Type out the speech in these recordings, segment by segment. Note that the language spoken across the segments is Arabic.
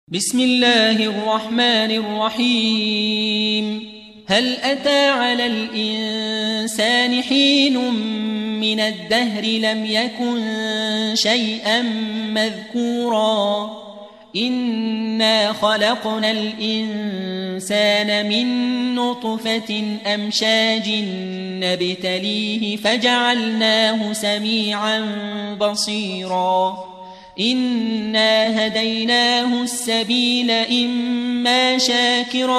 بسم الله الرحمن الرحيم. هل أتى على الإنسان حين من الدهر لم يكن شيئا مذكورا إنا خلقنا الإنسان من نطفة أمشاج نبتليه فجعلناه سميعا بصيرا إنا هديناه السبيل إما شاكرا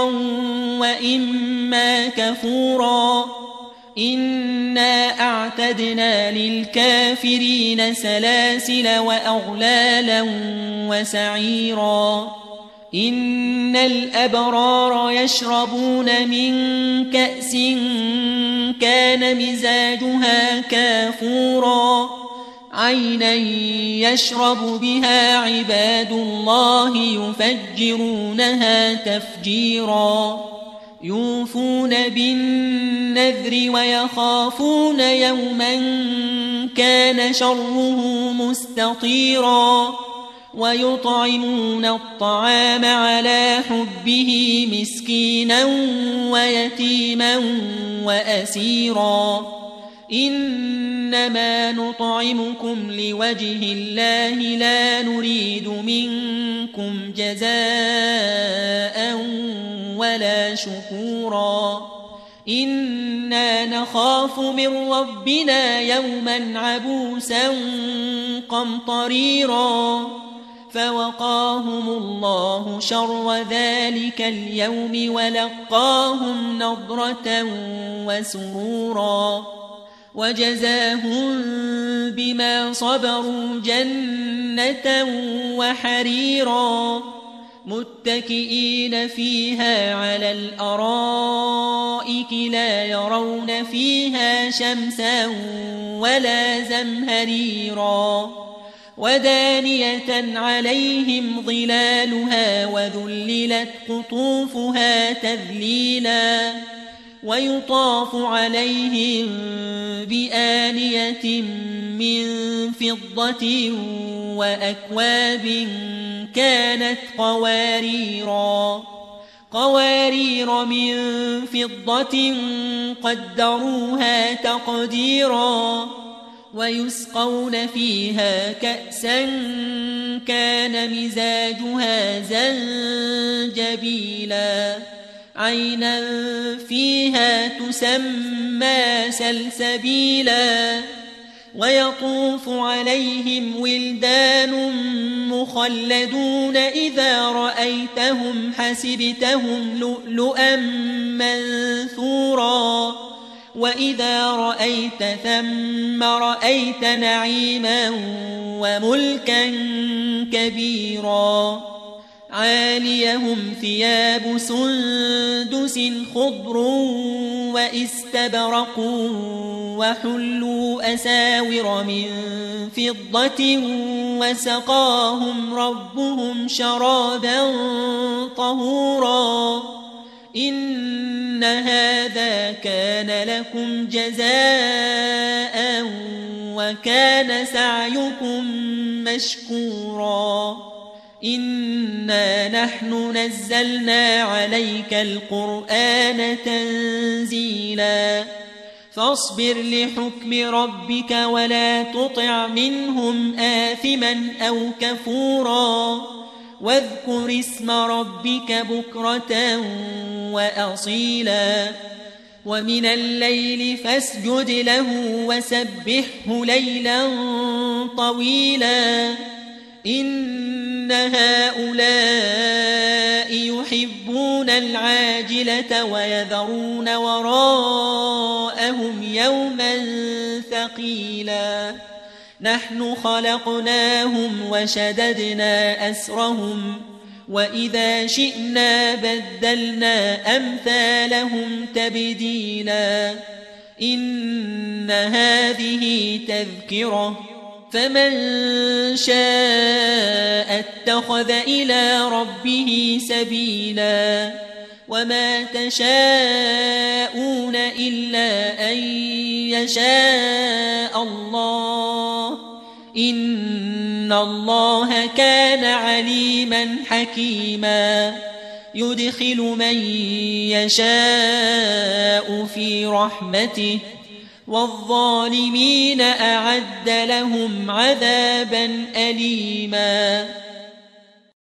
وإما كفورا إنا أعتدنا للكافرين سلاسل وأغلالا وسعيرا إن الأبرار يشربون من كأس كان مزاجها كافورا عينا يشرب بها عباد الله يفجرونها تفجيرا يوفون بالنذر ويخافون يوما كان شره مستطيرا ويطعمون الطعام على حبه مسكينا ويتيما وأسيرا إنما نطعمكم لوجه الله لا نريد منكم جزاء ولا شكورا إنا نخاف من ربنا يوما عبوسا قمطريرا فوقاهم الله شر ذلك اليوم ولقاهم نضرة وسرورا وجزاهم بما صبروا جنة وحريرا متكئين فيها على الأرائك لا يرون فيها شمسا ولا زمهريرا ودانية عليهم ظلالها وذللت قطوفها تذليلا ويطاف عليهم بآنية من فضة وأكواب كانت قوارير من فضة قدروها تقديرا ويسقون فيها كأسا كان مزاجها زنجبيلا عينا فيها تسمى سلسبيلا ويطوف عليهم ولدان مخلدون إذا رأيتهم حسبتهم لؤلؤا منثورا وإذا رأيت ثم رأيت نعيما وملكا كبيرا عاليهم ثياب سندس خضر واستبرق وحلوا أساور من فضة وسقاهم ربهم شرابا طهورا إن هذا كان لكم جزاء وكان سعيكم مشكورا إنا نحن نزلنا عليك القرآن تنزيلا فاصبر لحكم ربك ولا تطع منهم آثما أو كفورا واذكر اسم ربك بكرة وأصيلا ومن الليل فاسجد له وسبحه ليلا طويلا إن هؤلاء يحبون العاجلة ويذرون وراءهم يوما ثقيلا نحن خلقناهم وشددنا أسرهم وإذا شئنا بدلنا أمثالهم تبديلا إن هذه تذكرة فمن شاء اتخذ إلى ربه سبيلا وما تشاءون إلا أن يشاء الله إن الله كان عليما حكيما يدخل من يشاء في رحمته والظالمين أعد لهم عذابا أليما